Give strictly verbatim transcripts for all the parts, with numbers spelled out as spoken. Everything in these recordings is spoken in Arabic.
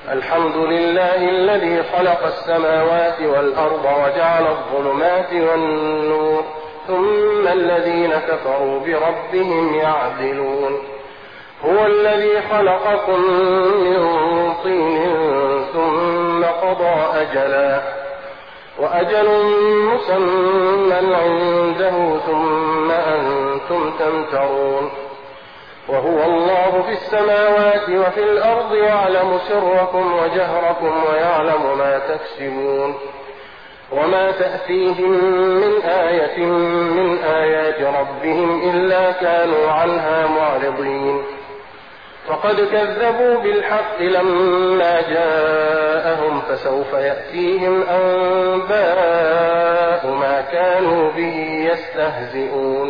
الحمد لله الذي خلق السماوات والأرض وجعل الظلمات والنور ثم الذين كفروا بربهم يعدلون. هو الذي خلقكم من طين ثم قضى أجلا وأجل مسمى عنده ثم أنتم تمترون. وهو الله في السماوات وفي الأرض يعلم سركم وجهركم ويعلم ما تكسبون. وما تأتيهم من آية من آيات ربهم إلا كانوا عنها معرضين. فقد كذبوا بالحق لما جاءهم فسوف يأتيهم أنباء ما كانوا به يستهزئون.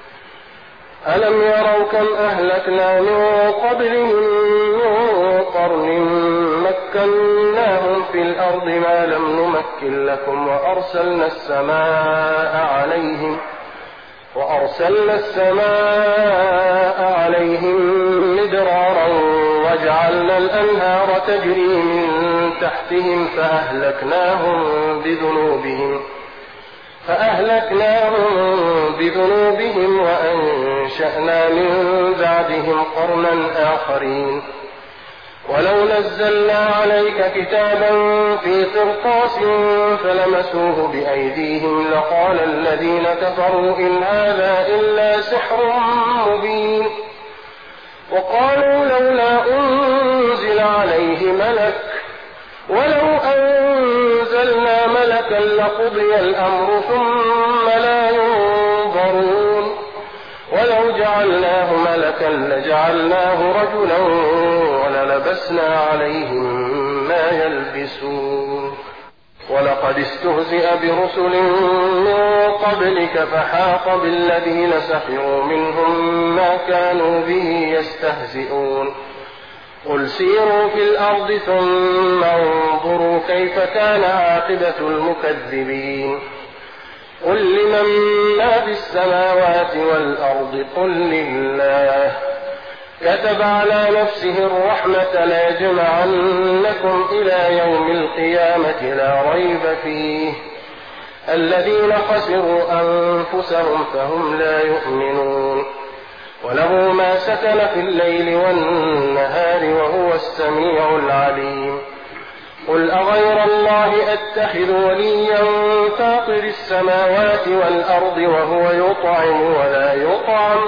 ألم يروا كم أهلكنا من قبلهم من قرن مكناهم في الأرض ما لم نمكن لكم وأرسلنا السماء عليهم وأرسلنا السماء عليهم مدرارا وجعلنا الأنهار تجري من تحتهم فأهلكناهم بذنوبهم فأهلكناهم بذنوبهم وأنشأنا من بعدهم قرنا آخرين. ولو نزلنا عليك كتابا في قرطاس فلمسوه بأيديهم لقال الذين كفروا إن هذا إلا سحر مبين. وقالوا لولا أنزل عليه ملك ولو أنزلنا ملكا لقضي الأمر ثم لا ينظرون. ولو جعلناه ملكا لجعلناه رجلا وللبسنا عليهم ما يلبسون. ولقد استهزئ برسل من قبلك فحاق بالذين سخروا منهم ما كانوا به يستهزئون. قل سيروا في الأرض ثم انظروا كيف كان عاقبة المكذبين. قل لمن ما في السماوات والأرض قل لله كتب على نفسه الرحمة ليجمعنكم إلى يوم القيامة لا ريب فيه الذين خسروا أنفسهم فهم لا يؤمنون. وله ما سكن في الليل والنهار وهو السميع العليم. قل أغير الله أتخذ وليا فاطر السماوات والأرض وهو يطعم ولا يطعم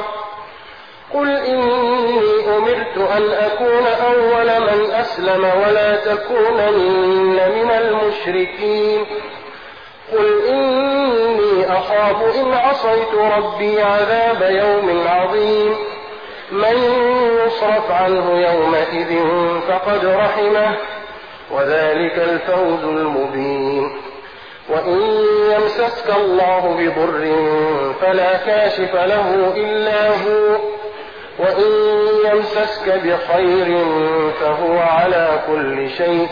قل إني أمرت أن أكون أول من أسلم ولا تكونن من المشركين. قل إني أخاف إن عصيت ربي عذاب يوم عظيم. من يصرف عنه يومئذ فقد رحمه وذلك الفوز المبين. وإن يمسسك الله بضر فلا كاشف له إلا هو وإن يمسسك بخير فهو على كل شيء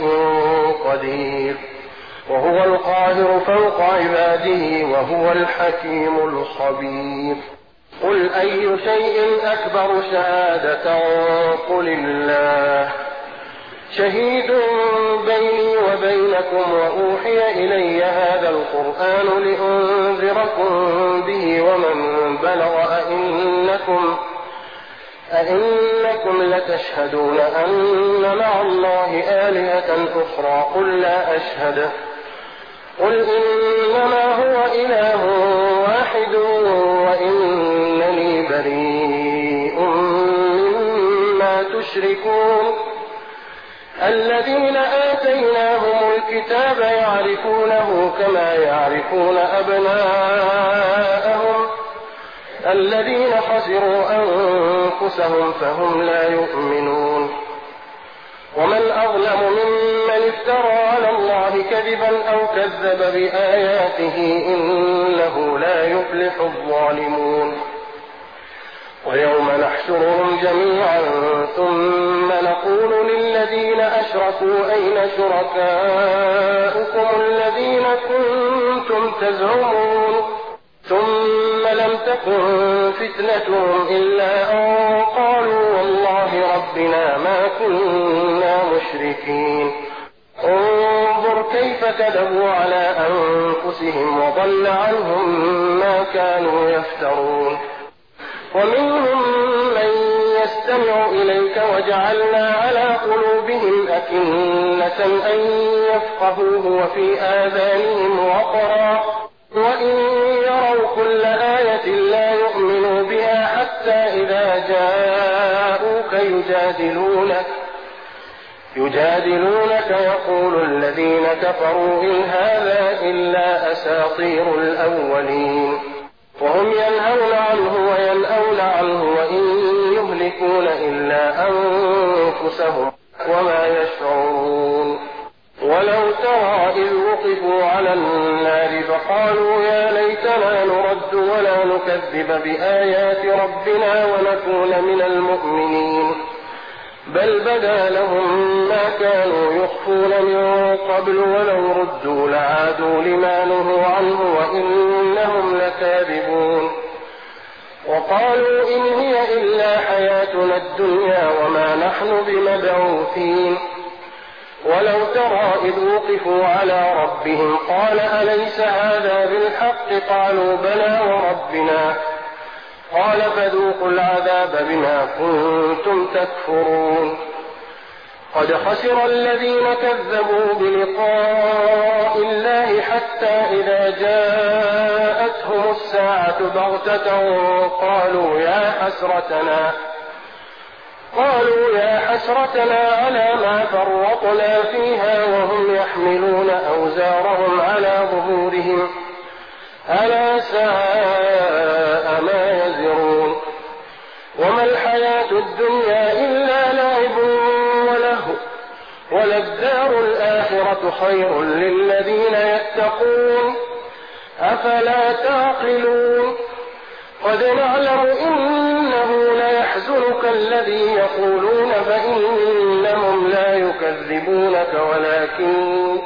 قدير وهو القاهر فوق عباده وهو الحكيم الخبير. قل أي شيء أكبر شهادة قل الله شهيد بيني وبينكم وأوحي إلي هذا القرآن لأنذركم به ومن بلغ أئنكم أئنكم لتشهدون أن مع الله آلهة أخرى قل لا أشهد قل إنما هو إله واحد وإنني بريء مما تشركون. الذين آتيناهم الكتاب يعرفونه كما يعرفون أبناءهم الذين خسروا أنفسهم فهم لا يؤمنون. ومن أظلم ممن افترى على الله كذبا أو كذب بآياته إنه لا يفلح الظالمون. ويوم نحشرهم جميعا ثم نقول للذين أشركوا أين شركاؤكم الذين كنتم تزعمون ثم لم تكن فتنتهم إلا أن قالوا والله ربنا ما كنا مشركين. انظر كيف كذبوا على أنفسهم وضل عنهم ما كانوا يفترون. ومنهم من يستمع إليك وجعلنا على قلوبهم أكنة أن يفقهوه وفي آذانهم وقرا وإن يروا كل آية لا يؤمنوا بها حتى إذا جاءوك يجادلونك يجادلونك يقول الذين كفروا إن هذا إلا أساطير الأولين وهم ينهون عنه وينأون عنه وإن يهلكون إلا أنفسهم وما يشعرون. ولو ترى إذ وقفوا على النار فقالوا يا ليتنا نرد ولا نكذب بآيات ربنا ونكون من المؤمنين بل بدا لهم ما كانوا يخفون من قبل ولو ردوا لعادوا لما نهوا عنه وإنهم لكاذبون. وقالوا إن هي إلا حياتنا الدنيا وما نحن بمبعوثين. ولو ترى إذ وقفوا على ربهم قال أليس هذا بالحق قالوا بلى وربنا قال فذوقوا العذاب بما كنتم تكفرون. قد خسر الذين كذبوا بلقاء الله حتى إذا جاءتهم الساعة بغتة قالوا يا حسرتنا قالوا يا حسرتنا على ما فرطنا فيها وهم يحملون أوزارهم على ظهورهم ألا ساء ما يزرون. وما الحياة الدنيا إلا لعب وله وللدار الآخرة خير للذين يتقون أفلا تعقلون. قد نعلم إنه ليحزنك الذي يقولون فإنهم لا يكذبونك ولكن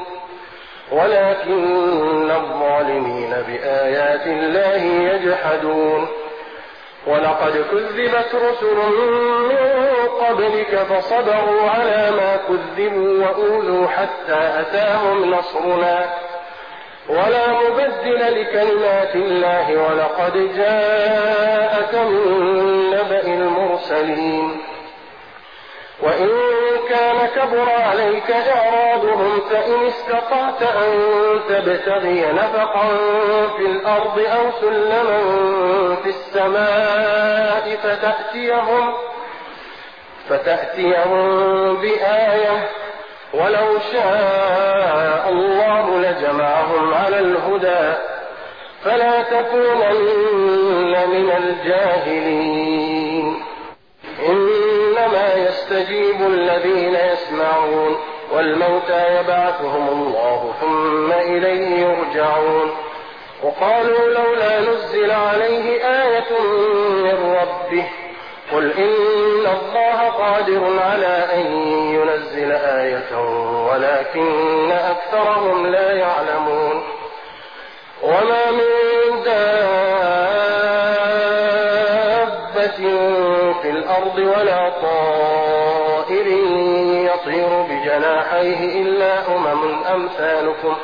ولكن الظالمين بآيات الله يجحدون. ولقد كذبت رسل من قبلك فصبروا على ما كذبوا وأوذوا حتى أتاهم نصرنا ولا مبدل لكلمات الله ولقد جاءك من نبأ المرسلين. وإن كان كبر عليك إعراضهم فإن استطعت أن تبتغي نفقا في الأرض أو سلما في السماء فتأتيهم, فتأتيهم بآية ولو شاء الله لجمعهم على الهدى فلا تكونن من الجاهلين. إنما يستجيب الذين يسمعون والموتى يبعثهم الله ثم إليه يرجعون. وقالوا لولا نزل عليه آية من ربه قل إن الله قادر على أن ينزل آية ولكن أكثرهم لا يعلمون. وما من دابة في الأرض ولا طائر يطير بجناحيه إلا أمم أمثالكم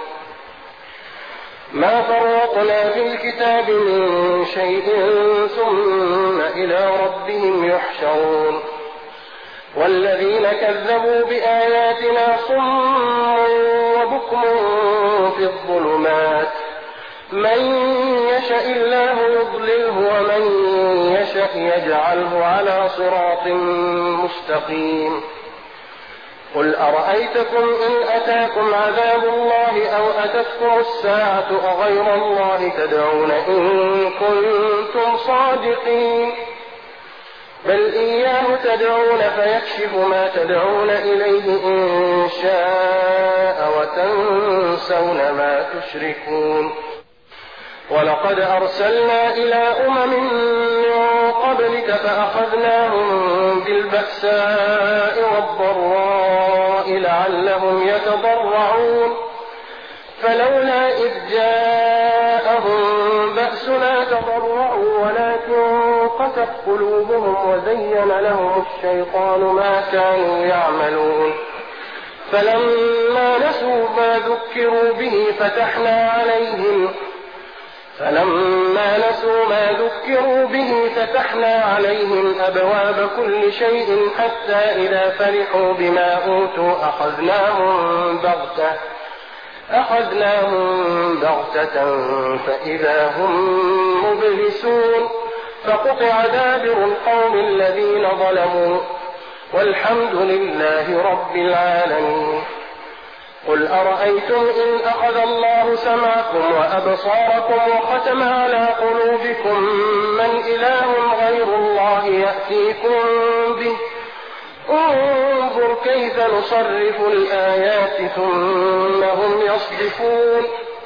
ما فرطنا في الكتاب من شيء ثم إلى ربهم يحشرون. والذين كذبوا بآياتنا صم وبكم في الظلمات من يشاء الله يضلله ومن يشاء يجعله على صراط مستقيم. قل أرأيتكم إن أتاكم عذاب الله أو أتتكم الساعة أغير الله تدعون إن كنتم صادقين بل إياه تدعون فيكشف ما تدعون إليه إن شاء وتنسون ما تشركون. ولقد أرسلنا إلى أمم من قبلك فأخذناهم بالبأساء والضراء لعلهم يتضرعون فلولا إذ جاءهم بأسنا الناس لا تضرعوا ولكن قست قلوبهم وزين لهم الشيطان ما كانوا يعملون فلما نسوا ما ذكروا به فتحنا عليهم فلما نسوا ما ذكروا به فتحنا عليهم أبواب كل شيء حتى إذا فرحوا بما أوتوا أخذناهم بغتة أخذناهم بغتة فإذا هم مبلسون فقطع دابر القوم الذين ظلموا والحمد لله رب العالمين. قل أرأيتم إن أخذ الله سمعكم وأبصاركم وختم على قلوبكم من إله غير الله يأتيكم به انظر كيف نصرف الآيات ثم هم يصدفون.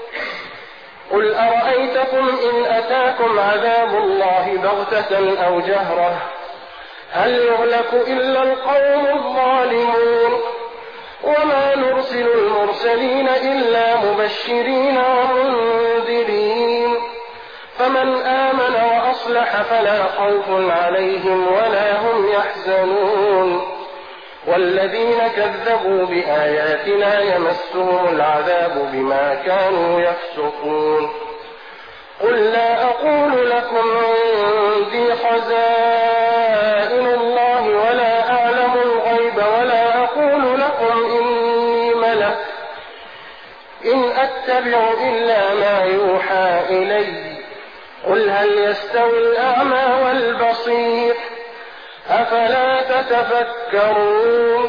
قل أرأيتكم إن أتاكم عذاب الله بغتة أو جهرة هل يهلك إلا القوم الظالمون وما نرسل المرسلين إلا مبشرين ومنذرين فمن آمن وأصلح فلا خوف عليهم ولا هم يحزنون والذين كذبوا بآياتنا يمسهم العذاب بما كانوا يفسقون. قل لا أقول لكم عندي خزائن الله ولا أعلم الغيب ولا أقول لكم إني ملك إن أتبع إلا ما يوحى إلي قل هل يستوي الأعمى والبصير أفلا تتفكرون.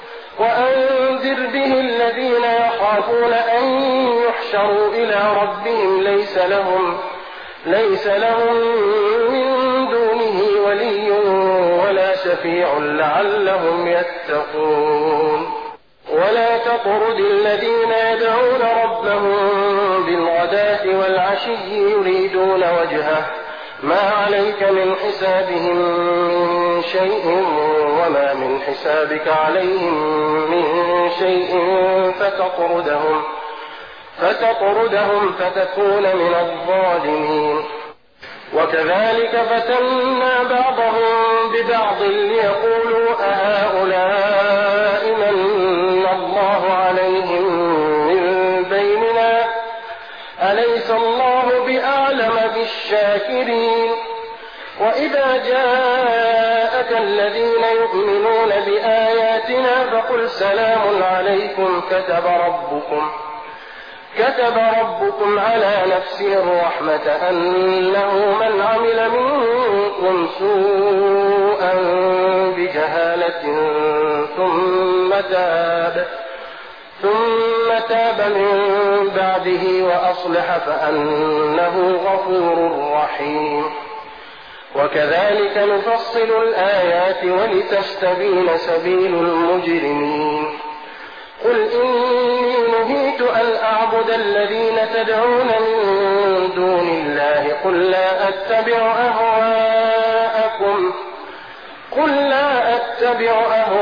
وأنذر به الذين يخافون أن يحشروا إلى ربهم ليس لهم ليس لهم من دونه ولي ولا شفيع لعلهم يتقون. ولا تطرد الذين يدعون ربهم بالغداة والعشي يريدون وجهه ما عليك من حسابهم من شيء وما من حسابك عليهم من شيء فتطردهم فتطردهم فتكون من الظالمين. وكذلك فتنا بعضهم ببعض ليقولوا أهؤلاء من الله عليهم من بيننا أليس الله بأعلم بالشاكرين. وإذا جاءك الذين يؤمنون بآياتنا فقل سلام عليكم كتب ربكم كتب ربكم على نفسه الرحمة أنه من عمل منكم سوءا بجهالة ثم تاب ثم تاب من بعده وأصلح فأنه غفور رحيم. وكذلك نفصل الآيات ولتستبين سبيل المجرمين. قل إني نهيت أن أعبد الذين تدعون من دون الله قل لا أتبع أهواءكم قل لا أتبع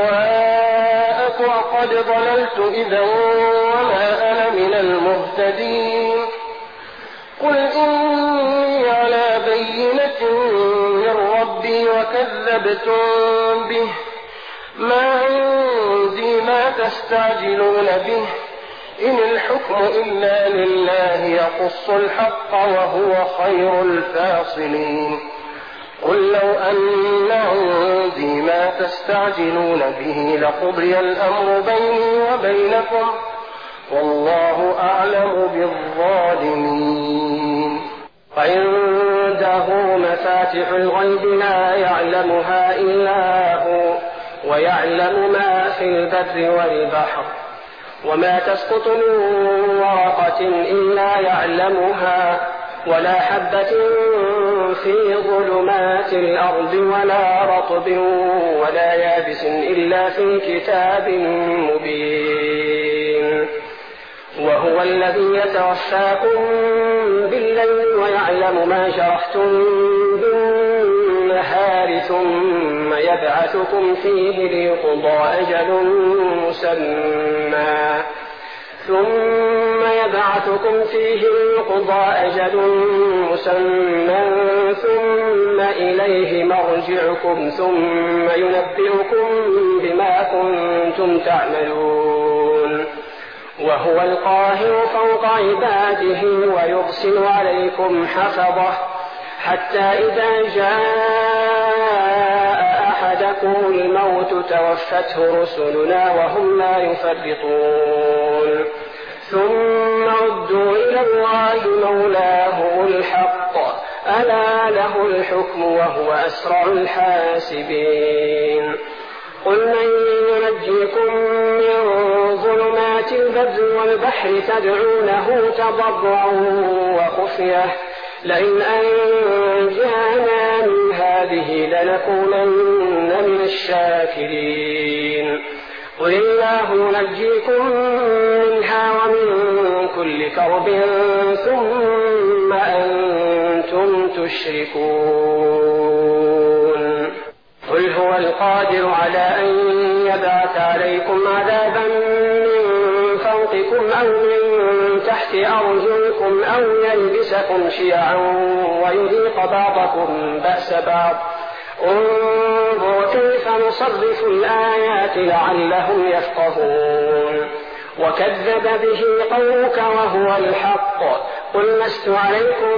أهواءكم قد ضللت إذا وما أنا من المهتدين. قل إني على بينة من ربي وكذبتم به ما عندي ما تستعجلون به إن الحكم إلا لله يقص الحق وهو خير الفاصلين. قل لو أن عندي ما تستعجلون به لقضي الأمر بيني وبينكم والله أعلم بالظالمين. عنده مفاتح الغيب لا يعلمها إلا هو ويعلم ما في البر والبحر وما تسقط من ورقة إلا يعلمها ولا حبة في ظلمات الأرض ولا رطب ولا يابس إلا في كتاب مبين. وهو الذي يتوفاكم بالليل ويعلم ما جرحتم بالنهار ثم يبعثكم فيه ليقضى أجل مسمى ثم يبعثكم بعثكم فيه ليقضى أجل مسمى ثم إليه مرجعكم ثم ينبئكم بما كنتم تعملون وهو القاهر فوق عباده ويرسل عليكم حفظه حتى إذا جاء أحدكم الموت توفته رسلنا وهم لا يفرطون ثم ردوا إلى الله مولاهم الحق ألا له الحكم وهو أسرع الحاسبين قل من ينجيكم من ظلمات البر والبحر تدعونه تضرعا وخفية لئن أنجانا من هذه لنكونن من الشاكرين قل الله ينجيكم منها ومن كل كرب ثم أنتم تشركون قل هو القادر على أن يبعث عليكم عذابا من فوقكم أو من تحت أرجلكم أو يلبسكم شيعا ويذيق بعضكم بأس بعض انظر كيف نصرف الآيات لعلهم يفقهون وكذب به قومك وهو الحق قل لست عليكم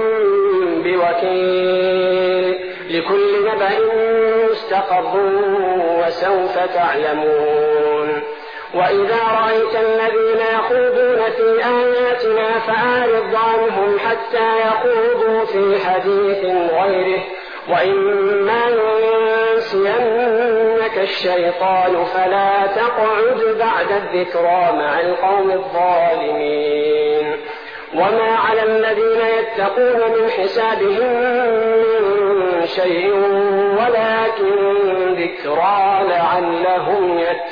بوكيل لكل نبأ مستقر وسوف تعلمون وإذا رأيت الذين يخوضون في آياتنا فأعرض عنهم حتى يخوضوا في حديث غيره وإما ينسينك الشيطان فلا تقعد بعد الذكرى مع القوم الظالمين وما على الذين يتقون من حسابهم من شيء ولكن ذكرى لعلهم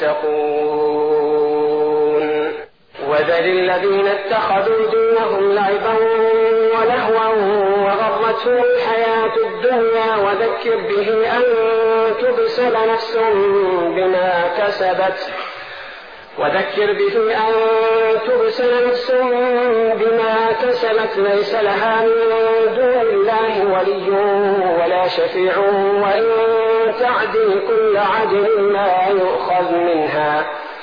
يتقون وذل الذين اتخذوا دينهم لعبا ولهوا وغرتهم الحياة الدنيا وذكر به أن تبسل نفس بما كسبت وذكر به أن تبسل نفس بما كسبت ليس لها من دون الله ولي ولا شفيع وإن تعدل كل عدل لا يؤخذ منها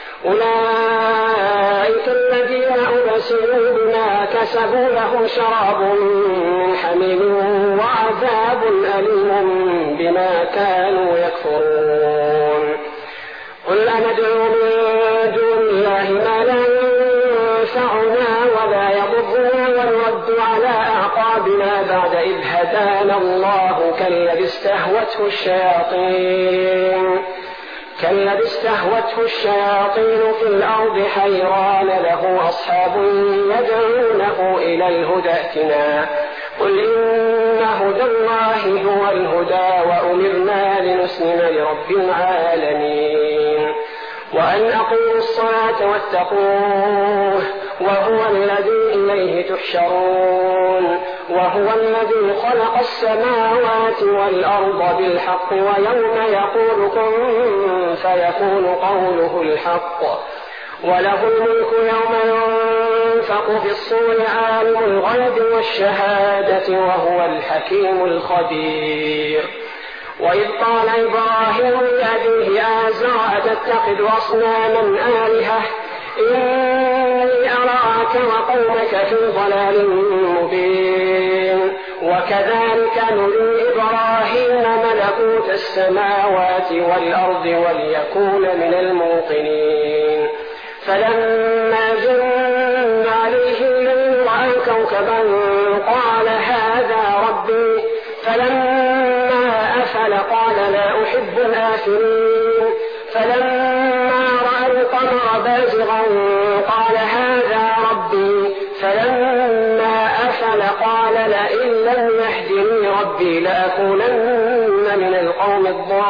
أولئك الذين أبسلوا بما كسبوا لهم شراب من حميم وعذاب أليم بما كانوا يكفرون قل أندعو من دون الله ما لا ينفعنا ولا يضرنا ونرد على أعقابنا بعد إذ هدانا الله كالذي استهوته الشياطين كالذي استهوته الشياطين في الأرض حيران له أصحاب يدعونه إلى الهدى ائتنا قل إن هدى الله هو الهدى وأمرنا لنسلم لرب العالمين وأن أقيموا الصلاة واتقوه وهو الذي إليه تحشرون وهو الذي خلق السماوات والأرض بالحق ويوم يقول كن فيكون قوله الحق وله الملك يوم ينفق في الصور عالم الغيب والشهادة وهو الحكيم الخبير وإذ قال إبراهيم لأبيه آزر أتتخذ أصناما آلهة إني أراك وقومك في ضلال مبين وكذلك نري إبراهيم ملكوت السماوات والأرض وليكون من الموقنين فلما جن عليه الليل رأى كوكبا قال هذا ربي فلما أفل قال لا أحب الآفلين فلما رأى القمر بازغا قال هذا ربي فلما أفل قال لئن لم يهدني ربي لأكونن من القوم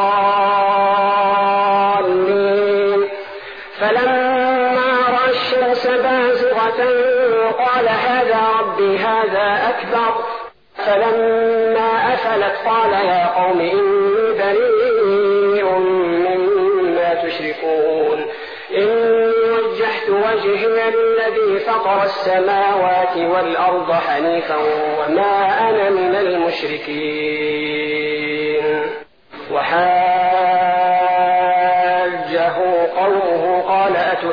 الضالين فلما رأى الشمس بازغة قال هذا ربي هذا أكبر فلما أفلت قال يا قوم إني بريء مما تشركون إني وجهت وجهي وجهي للذي فطر السماوات والأرض حنيفا وما أنا من المشركين. وحاجه قومه قال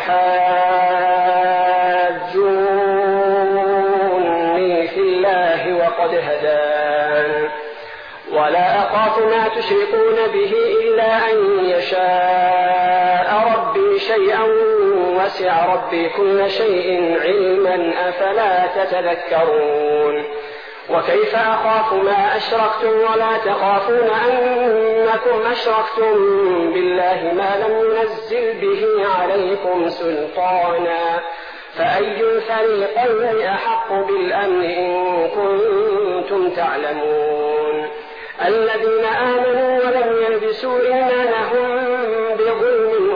أتحاجوني في الله وقد هدان ولا أخاف ما تشركون به إلا أن يشاء ربي شيئا وسع ربي كل شيء علما أفلا تتذكرون. وكيف أخاف ما أشركتم ولا تخافون أنكم أشركتم بالله ما لم ينزل به عليكم سلطانا فأي الفريقين أحق بالأمن إن كنتم تعلمون. الذين آمنوا ولم يلبسوا إيمانهم بظلم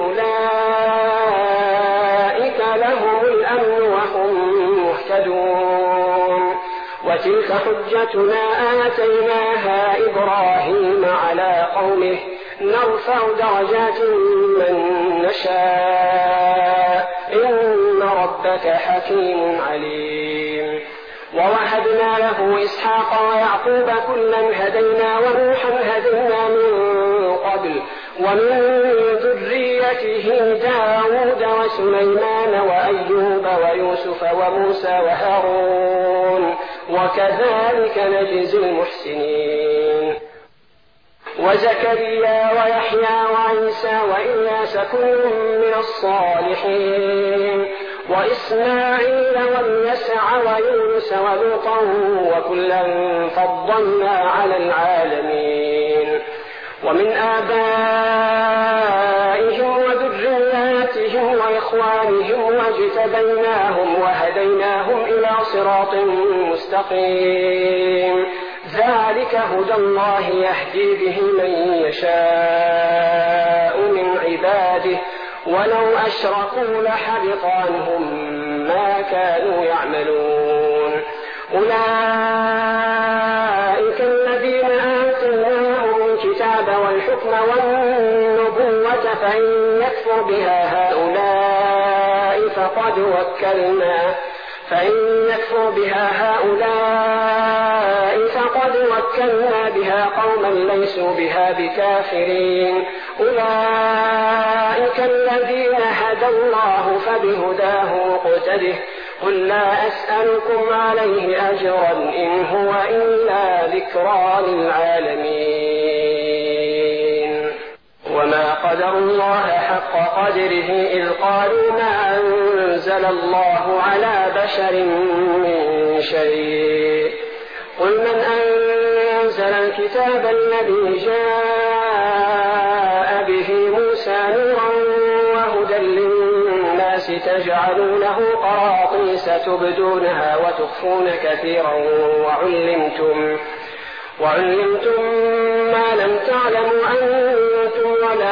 أولئك لهم الأمن وهم مهتدون. وتلك حجتنا آتيناها إبراهيم على قومه نرفع درجات من نشاء إن ربك حكيم عليم. ووهبنا له إسحاق ويعقوب كلا هدينا ونوحا هدينا من قبل ومن ذريته داود وسليمان وأيوب ويوسف وموسى وهارون وكذلك نجزي المحسنين. وزكريا ويحيى وعيسى وإلياس كل من الصالحين وإسماعيل واليسع ويونس ولوطا وكلا فضلنا على العالمين. ومن آبائهم وذرياتهم وإخوانهم واجتبيناهم وهديناهم إلى صراط مستقيم. ذلك هدى الله يهدي به من يشاء من عباده ولو أشركوا لحبط عنهم ما كانوا يعملون. أولئك الذين آتيناهم الكتاب والحكم والنبوة فإن يكفر بها هؤلاء فقد وكلنا فإن يكفر بها هؤلاء فقد وكلنا بها قوما ليسوا بها بكافرين. أولئك الذين هدى الله فبهداه مقتده قل لا أسألكم عليه أجرا إن هو إلا ذكرى للعالمين. وما قدر الله حق قدره إذ قالوا ما أنزل الله على بشر من شيء قل من أنزل الكتاب الذي جاء به موسى نورا وهدى للناس تجعلونه قراطيس تبدونها وتخفون كثيرا وعلمتم وعلمتم ما لم تعلموا أنتم ولا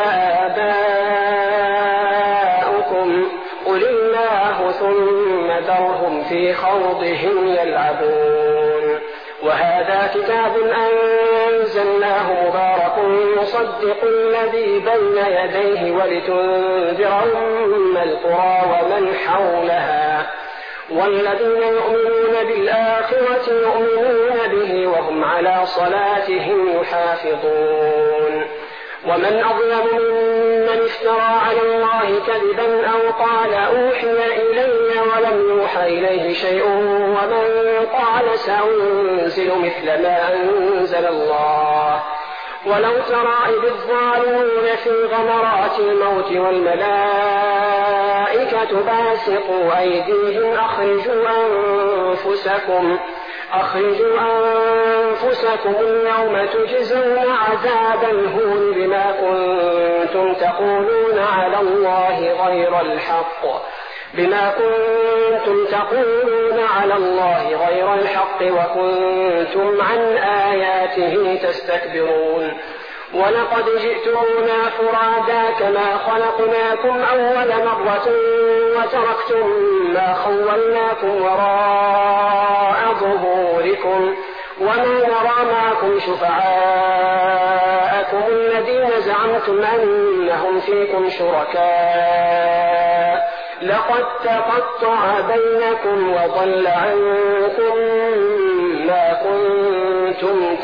آباؤكم قل الله ثم ذرهم في خوضهم يلعبون. وهذا كتاب أنزلناه مبارك مصدق الذي بين يديه ولتنذر أم القرى ومن حولها والذين يؤمنون بالآخرة يؤمنون به وهم على صلاتهم يحافظون. ومن أظلم ممن افترى على الله كذبا أو قال أوحي إلي ولم يوحى إليه شيء ومن قال سأنزل مثل ما أنزل الله. ولو ترى إذ الظالمون في غمرات الموت والملائكة باسطوا أيديهم أخرجوا أنفسكم أخرجوا أنفسكم اليوم تجزون عذاب الهون بما كنتم تقولون على الله غير الحق بما كنتم تقولون على الله غير الحق وكنتم عن آياته تستكبرون. ولقد جئتمونا فرادا كما خلقناكم أول مرة وتركتم ما خولناكم وراء ظهوركم وما نرى معكم شفعاءكم الذين زعمتم أنهم فيكم شركاء لقد تقطع بينكم وضل عنكم ما كنتم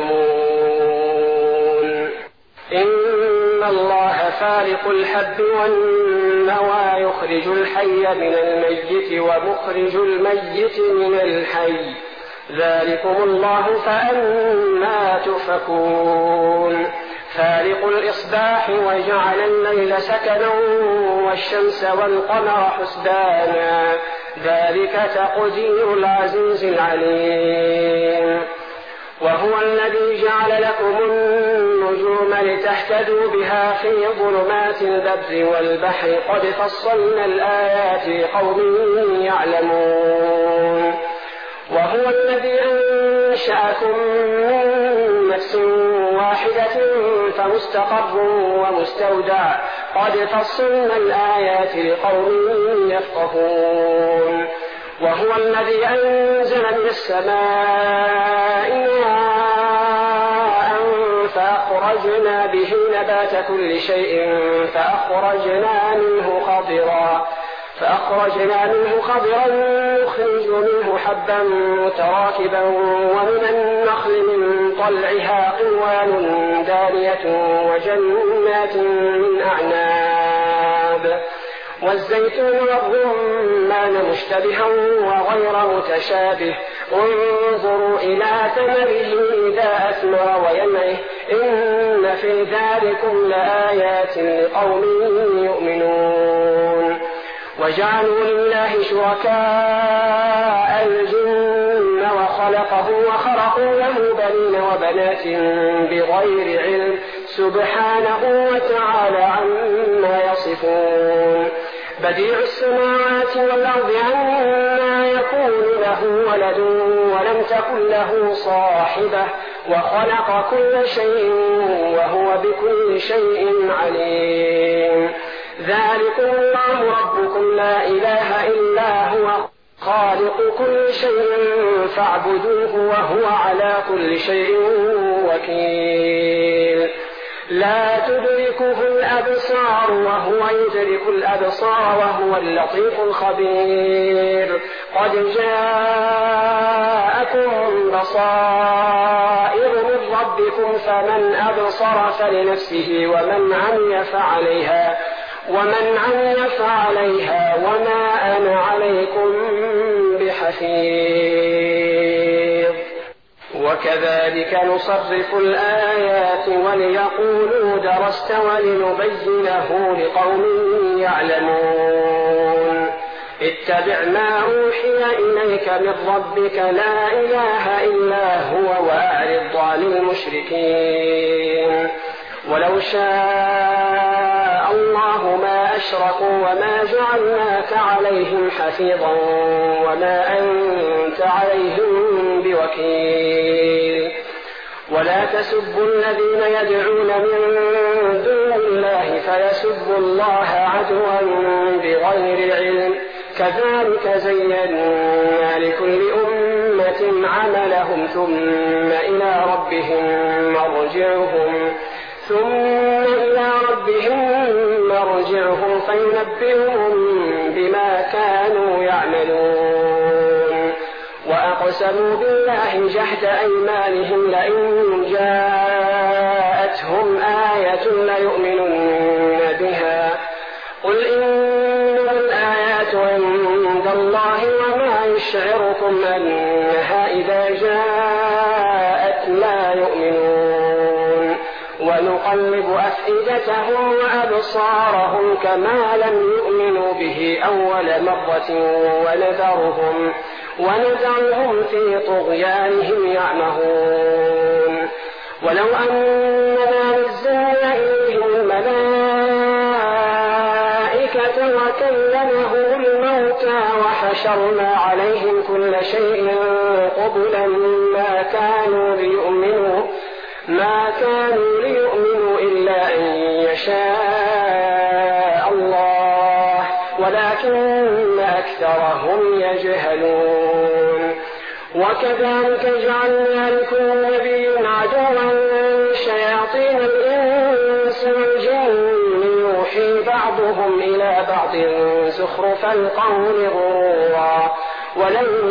تزعمون إن الله فالق الحب والنوى يخرج الحي من الميت ومخرج الميت من الحي ذلكم الله فأنى تؤفكون فالق الإصباح وجعل الليل سكنا والشمس والقمر حسبانا ذلك تقدير العزيز العليم وهو الذي جعل لكم النجوم لتهتدوا بها في ظلمات البر والبحر قد فصلنا الآيات لقوم يعلمون وهو الذي أنشأكم من نفس واحدة فمستقر ومستودع قد فصلنا الآيات لقوم يفقهون وهو الذي أنزل من السماء ماء فأخرجنا به نبات كل شيء فأخرجنا منه خضرا فأخرجنا منه خضرا نخرج منه حبا متراكبا ومن النخل من طلعها قنوان دانية وجنات من أعناب والزيتون والرمان مشتبها وغير متشابه انظروا إلى ثمره إذا أثمر وينعه إن في ذلكم لآيات لقوم يؤمنون وجعلوا لله شركاء الجن وخلقه وخرقوا له بنين وبنات بغير علم سبحانه وتعالى عما يصفون بديع السماوات والأرض عما يكون له ولد ولم تكن له صاحبة وخلق كل شيء وهو بكل شيء عليم ذلكم الله ربكم لا إله إلا هو خالق كل شيء فاعبدوه وهو على كل شيء وكيل لا تدركه الأبصار وهو يدرك الأبصار وهو اللطيف الخبير قد جاءكم بصائر من ربكم فمن أبصر فلنفسه ومن عمي فعليها ومن عمي فعليها وما أنا عليكم بحفيظ وكذلك نصرف الآيات وليقولوا درست ولنبينه لقوم يعلمون اتبع ما أوحي إليك من ربك لا إله إلا هو وأعرض عن المشركين ولو شاء الله ما أشركوا وما جعلناك عليهم حفيظا وما أنت عليهم بوكيل ولا تسبوا الذين يدعون من دون الله فيسبوا الله عدوا بغير علم كذلك زينا لكل أمة عملهم ثم إلى ربهم مرجعهم ثم إلى ربهم مرجعهم فينبئهم بما كانوا يعملون وأقسموا بالله جهد أيمانهم لئن جاءتهم آية ليؤمنن بها قل إنما الآيات عند الله وما يشعركم أنها إذا جاءت لا يؤمنون ونقلب أفئدتهم وأبصارهم كما لم يؤمنوا به أول مرة ونذرهم ونذرهم في طغيانهم يعمهون ولو أننا نزلنا إليهم الملائكة وكلمهم الموتى وحشرنا عليهم كل شيء قبلا ما كانوا ليؤمنوا ما كانوا ليؤمنوا إلا أن يشاء الله ولكن أكثرهم يجهلون وكذلك جعلنا لكل نبي عدوا شياطين الإنس والجن يوحي يوحي بعضهم إلى بعض زخرف القول غرورا ولو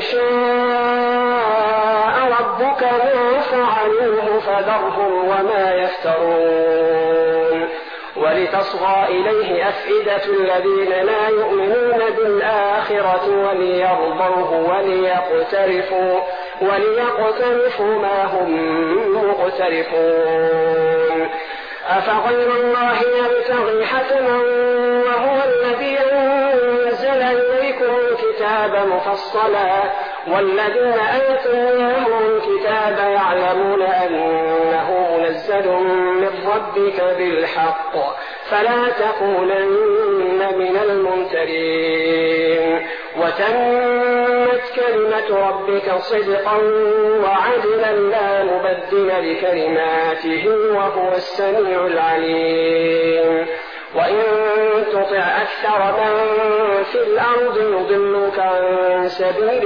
شاء ربك ما فعلوه فذرهم وما يفترون ولتصغى إليه أفئدة الذين لا يؤمنون بالآخرة وليرضوه وليقترفوا, وليقترفوا ما هم مقترفون أفغير الله يبتغي حكما وهو الذي أنزل إليكم الكتاب مفصلا والذين آتيناهم الكتاب يعلمون أنه منزل من ربك بالحق فلا تكونن من الممترين وتمت كلمة ربك صدقا وعدلا لا مبدل لكلماته وهو السميع العليم وإن تطع أكثر من في الأرض يضلوك عن سبيل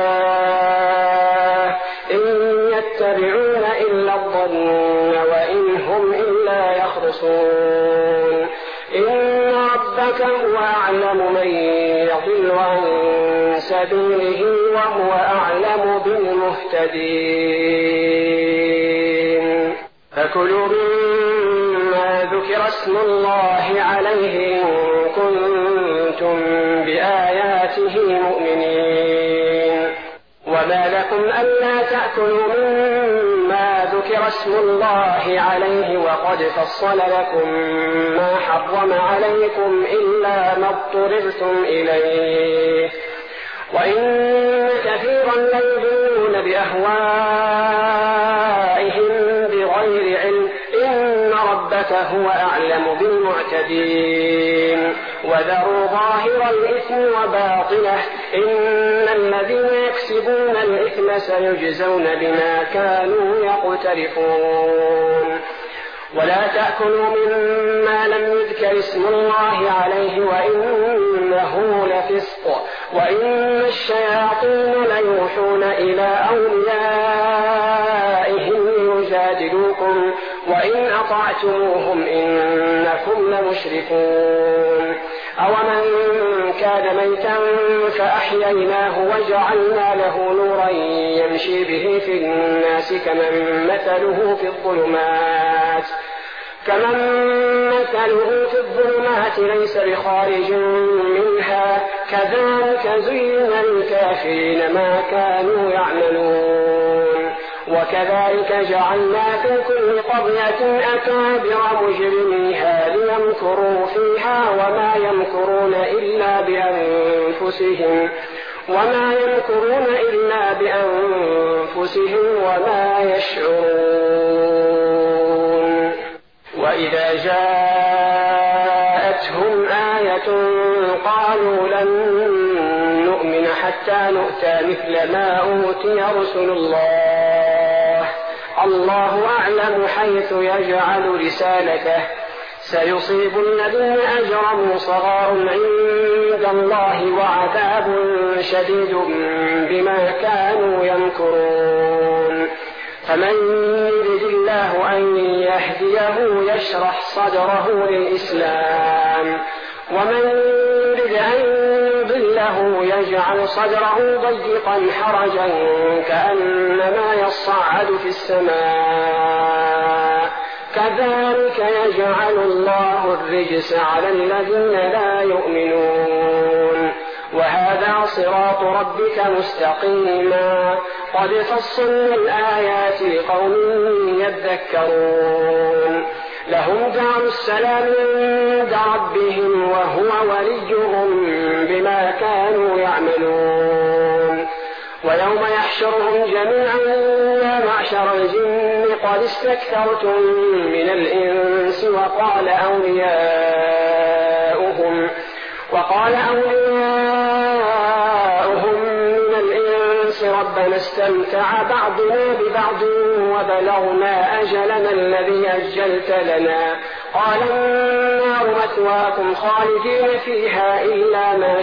الله إن يتبعون إلا الظن وإن هم إلا يخرصون إن ربك هو أعلم من يضل عن سبيله وهو أعلم بالمهتدين فكلوا مما ذكر اسم الله عليه إن كنتم بآياته مؤمنين وما لكم ألا تأكلوا مما ذكر اسم الله عليه وقد فصل لكم ما حرم عليكم إلا ما اضطررتم إليه وإن كثيرا ليضلون بأهوائهم بغير علم إن ربك هو أعلم بالمعتدين وذروا ظاهر الإثم وباطنه إن الذين يكسبون الإثم سيجزون بما كانوا يقترفون ولا تأكلوا مما لم يذكر اسم الله عليه وإنه لفسق وإن الشياطين ليوحون إلى أوليائهم يجادلوكم وإن أطعتموهم إنكم لمشركون أومن كان ميتا فأحييناه وجعلنا له نورا يمشي به في الناس كمن مثله في الظلمات كمن مثله في الظلمات ليس بخارج منها كذلك زين للكافرين ما كانوا يعملون وكذلك جعلنا في كل قرية أكابر مجرميها ليمكروا فيها وما يمكرون إلا بأنفسهم وما يمكرون إلا بأنفسهم وما يشعرون وإذا جاءتهم آية قالوا لن نؤمن حتى نؤتى مثل ما أوتي رسل الله الله أعلم حيث يجعل رسالته سيصيب الذين أجرموا صغار عند الله وعذاب شديد بما كانوا يمكرون فمن يرد الله أن يهديه يشرح صدره للإسلام ومن يرد أن يضله يجعل صدره ضيقا حرجا كأنما يصعد في السماء كذلك يجعل الله الرجس على الذين لا يؤمنون وهذا صراط ربك مستقيما قد فصلنا الآيات لقوم يذكرون لهم دار السلام عند ربهم وهو وليهم بما كانوا يعملون ويوم يحشرهم جميعا يا معشر الجن قد استكثرتم من الإنس وقال أولياؤهم وقال أولياؤهم من الإنس ربنا استمتع بعضنا ببعض وبلغنا أجلنا الذي أجلت لنا قال النار مثواكم خالدين فيها إلا ما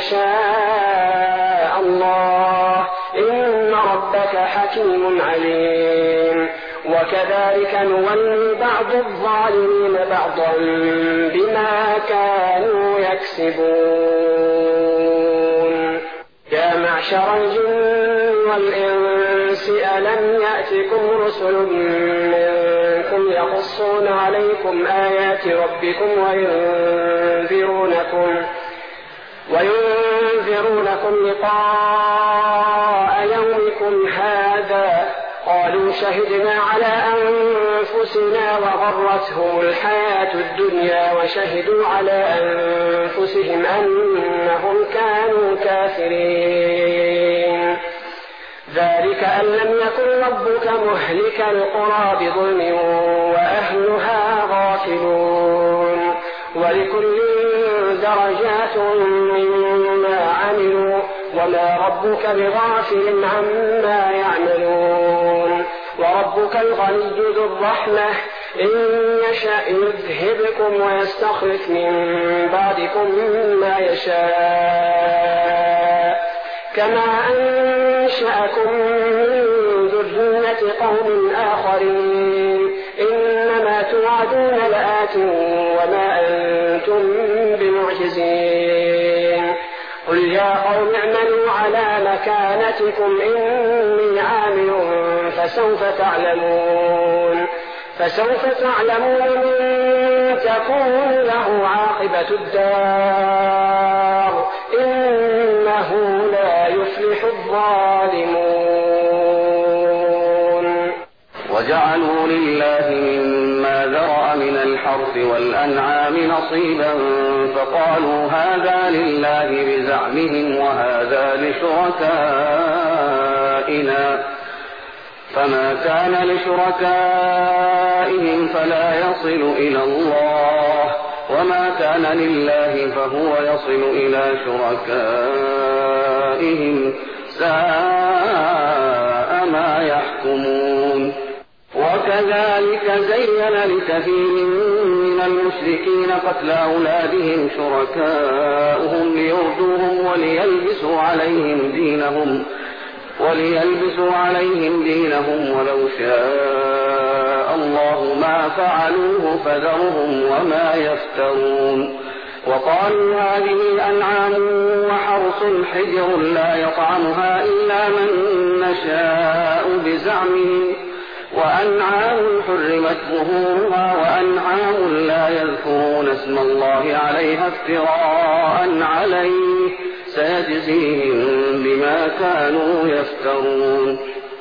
شاء الله إن ربك حكيم عليم وكذلك نولي بعض الظالمين بعضا بما كانوا يكسبون. يا معشر الجن والإنس ألم يأتكم رسل منكم يقصون عليكم آيات ربكم وينذرونكم وينذرونكم لقاء يومكم هذا؟ قالوا شهدنا على أنفسنا وغرتهم الحياة الدنيا وشهدوا على أنفسهم أنهم كانوا كافرين. ذلك أن لم يكن ربك مهلك القرى بظلم وأهلها غافلون. ولكل درجات مما عملوا وما ربك بغافل عما يعملون. وربك الغني ذو الرحمة إن يشأ يذهبكم ويستخلف من بعدكم ما يشاء كما أنشأكم من ذرية قوم آخرين. إنما توعدون لآت وما أنتم بمعجزين. قل يا قوم اعملوا على مكانتكم إني عامل فسوف تعلمون فسوف تعلمون من تكون له عاقبة الدار إنه لا يفلح الظالمون. وجعلوا لله مما ذرأ من الحرث والأنعام نصيبا فقالوا هذا لله بزعمهم وهذا لشركائنا فما كان لشركائهم فلا يصل إلى الله وما كان لله فهو يصل إلى شركائهم ساء ما يحكمون. وكذلك زين لكثير من المشركين قتل أولادهم شركاؤهم ليردوهم وليلبسوا عليهم دينهم وليلبسوا عليهم دينهم ولو شاء الله ما فعلوه فذرهم وما يفترون. وقالوا هذه أنعام وحرث حجر لا يطعمها إلا من نشاء بزعمهم وأنعام حرمت ظهورها وأنعام لا يذكرون اسم الله عليها افتراء عليه سيجزيهم بما كانوا يفترون.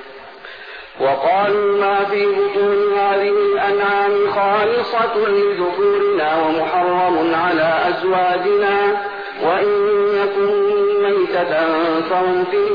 وقالوا ما في بطون هذه الأنعام خالصة لذكورنا ومحرم على أزواجنا وإن يكن ميتة فهم فيه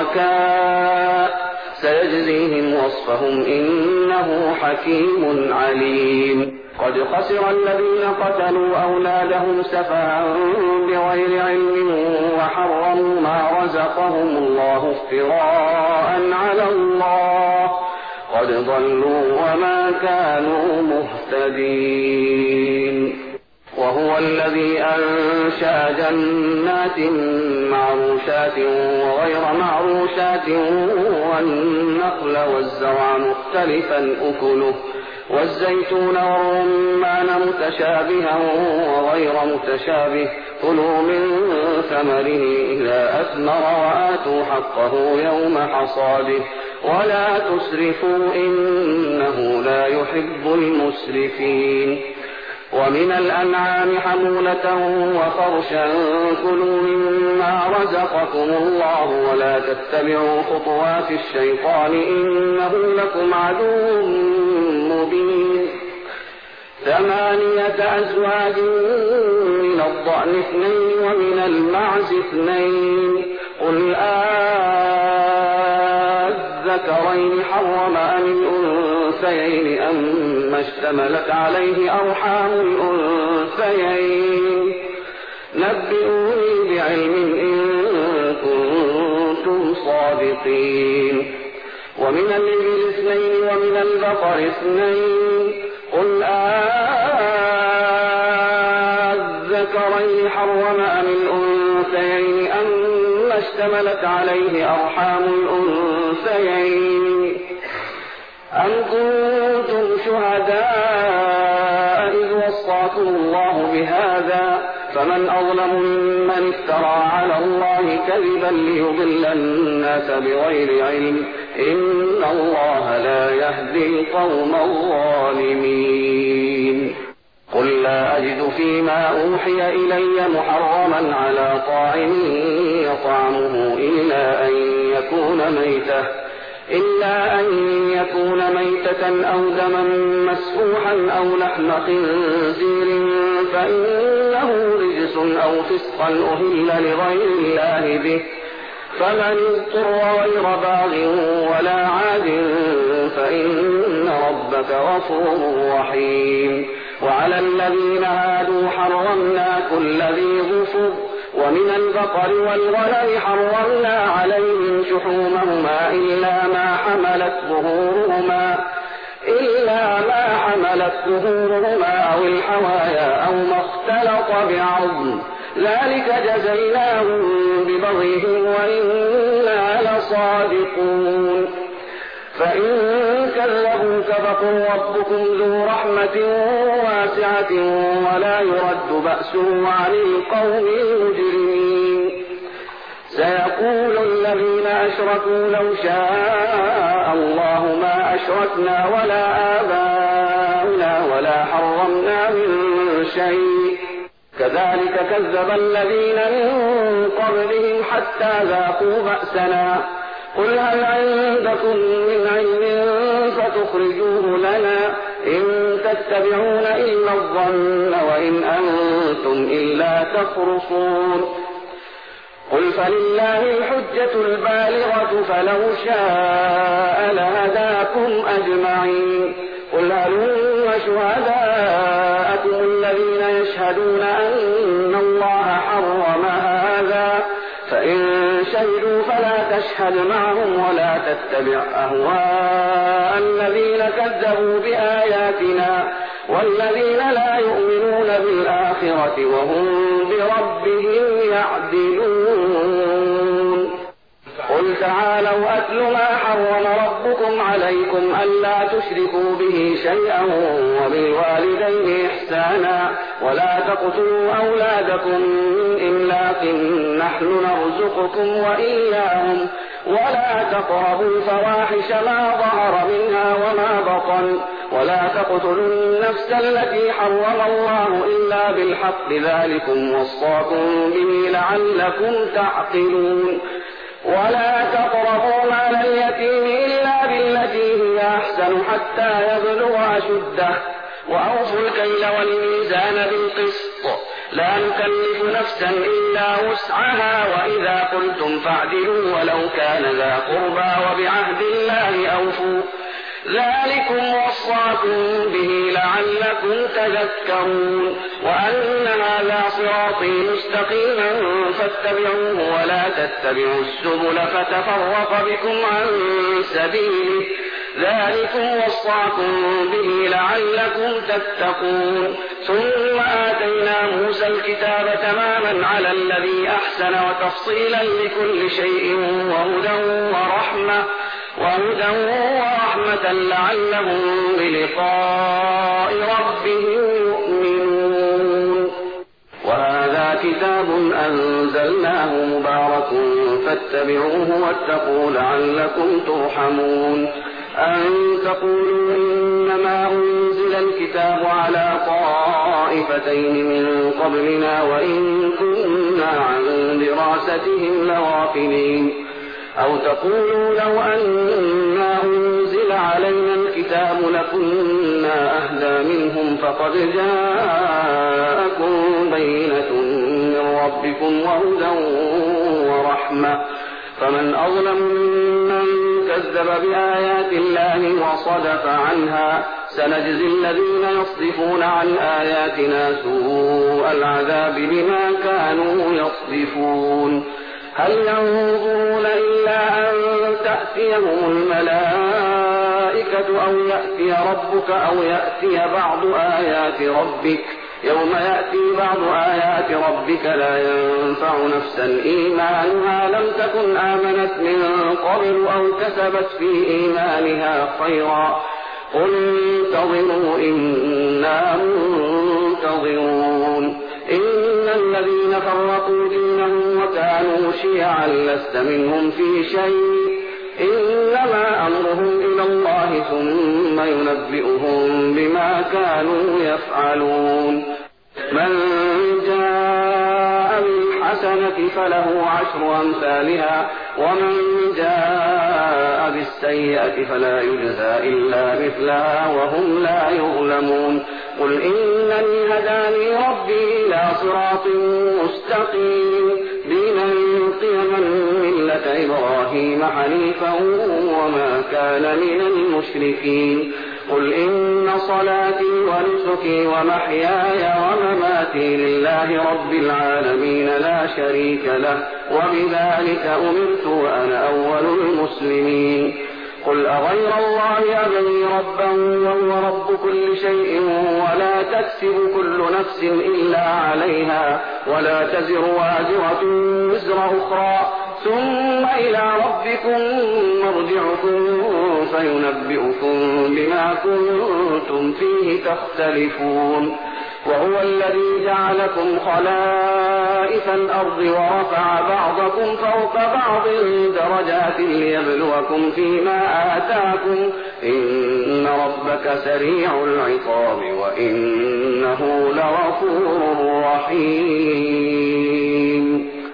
شركاء سيجزيهم وصفهم إنه حكيم عليم. قد خسر الذين قتلوا أولادهم سفها بغير علم وحرموا ما رزقهم الله افتراء على الله قد ضلوا وما كانوا مهتدين. وهو الذي أنشأ جنات معروشات وغير معروشات والنخل والزرع مختلفا أكله والزيتون والرمان متشابها وغير متشابه كلوا من ثمره إذا أثمر وآتوا حقه يوم حصاده ولا تسرفوا إنه لا يحب المسرفين. ومن الأنعام حمولة وفرشا كلوا مما رزقكم الله ولا تتبعوا خطوات الشيطان إنه لكم عدو مبين. ثمانية أزواج من الضأن اثنين ومن المعز اثنين قل آذكرين حرم أم الأنثيين أما اشتملت عليه أرحام الأنثيين نبئوني بعلم إن كنتم صادقين. ومن الإبل اثنين ومن البقر اثنين قل آذكرين حرم أم الأنثيين أما اشتملت عليه أرحام الأنثيين أم كنتم شهداء إذ وصاكم الله بهذا فمن أظلم ممن افترى على الله كذبا ليضل الناس بغير علم إن الله لا يهدي القوم الظالمين قل لا أجد فيما أوحي إلي محرما على طاعم يطعمه إلا أن يكون ميتة إلا أن يكون ميتة أو دما مسفوحا أو لحم خنزير فإنه رجس أو فسقا أهل لغير الله به فمن اضطر غير باغ ولا عاد فإن ربك غفور رحيم وعلى الذين هادوا حرمنا كل ذي ظفر ومن البقر والغنم حرمنا عليهم شحومهما إلا ما حملت ظهورهما إلا ما حملت ظهورهما أو الحوايا أو ما اختلط بعظم ذلك جزيناهم ببغيهم وإنا لصادقون فإن كذبوك فقل ربكم ذو رحمة واسعة ولا يرد بأسه عن القوم المجرمين سيقول الذين أشركوا لو شاء الله ما أشركنا ولا آباؤنا ولا حرمنا من شيء كذلك كذب الذين من قبلهم حتى ذاقوا بأسنا قل هل عندكم من علم فتخرجوه لنا إن تتبعون إلا الظن وإن أنتم إلا تخرصون قل فلله الحجة البالغة فلو شاء لهداكم أجمعين قل هلم شهداءكم الذين يشهدون أن الله حرم هذا فإن شهدوا فلا تشهد معهم ولا تتبع أهواء الذين كذبوا بآياتنا والذين لا يؤمنون بالآخرة وهم بربهم يعدلون قل تعالوا أتل ما حرم ربكم عليكم ألا تشركوا به شيئا وبالوالدين إحسانا ولا تقتلوا أولادكم من إملاق نحن نرزقكم وإياهم ولا تقربوا الفواحش ما ظهر منها وما بطن ولا تقتلوا النفس التي حرم الله إلا بالحق ذلكم وصاكم به لعلكم تعقلون ولا تقربوا مال اليتيم إلا بالتي هي أحسن حتى يبلغ أشده وأوفوا الكيل والميزان بالقسط لا نكلف نفسا إلا وسعها وإذا قلتم فاعدلوا ولو كان ذا قربى وبعهد الله أوفوا ذلكم وصاكم به لعلكم تذكرون وأن هذا صراطي مستقيما فاتبعوه ولا تتبعوا السبل فتفرق بكم عن سبيله ذلكم وصاكم به لعلكم تتقون ثم آتينا موسى الكتاب تماما على الذي أحسن وتفصيلا لكل شيء وهدى ورحمة وهدى ورحمة لعلهم بلقاء ربهم يؤمنون وهذا كتاب أنزلناه مبارك فاتبعوه واتقوا لعلكم ترحمون أن تقولوا إنما أنزل الكتاب على طائفتين من قبلنا وإن كنا عن دراستهم لغافلين أو تقولوا لو أنا أنزل علينا الكتاب لكنا أهدى منهم فقد جاءكم بينة من ربكم وهدى ورحمة فمن أظلم ممن كذب بآيات الله وصدف عنها سنجزي الذين يصدفون عن آياتنا سوء العذاب بما كانوا يصدفون هل ينظرون إلا أن تأتيهم الملائكة أو يأتي ربك أو يأتي بعض آيات ربك يوم يأتي بعض آيات ربك لا ينفع نفسا إيمانها لم تكن آمنت من قبل أو كسبت في إيمانها خيرا قل انتظروا إنا منتظرون إن الذين فرقوا دينهم وكانوا شيعا لست منهم في شيء إنما أمرهم إلى الله ثم ينبئهم بما كانوا يفعلون من جاء بالحسنة فله عشر أمثالها ومن جاء بالسيئة فلا يجزى إلا مثلها وهم لا يظلمون قل إنني هداني ربي إلى صراط مستقيم دينا قيما ملة إبراهيم حنيفا وما كان من المشركين قل إن صلاتي ونسكي ومحياي ومماتي لله رب العالمين لا شريك له وبذلك أمرت وأنا أول المسلمين قل أغير الله أبغي ربا وهو رب كل شيء ولا تكسب كل نفس إلا عليها ولا تزر وازرة وزر أخرى ثم إلى ربكم مرجعكم فينبئكم بما كنتم فيه تختلفون وهو الذي جعلكم خلائف الأرض ورفع بعضكم فوق بعض درجات ليبلوكم فيما آتاكم إن ربك سريع العقاب وإنه لغفور رحيم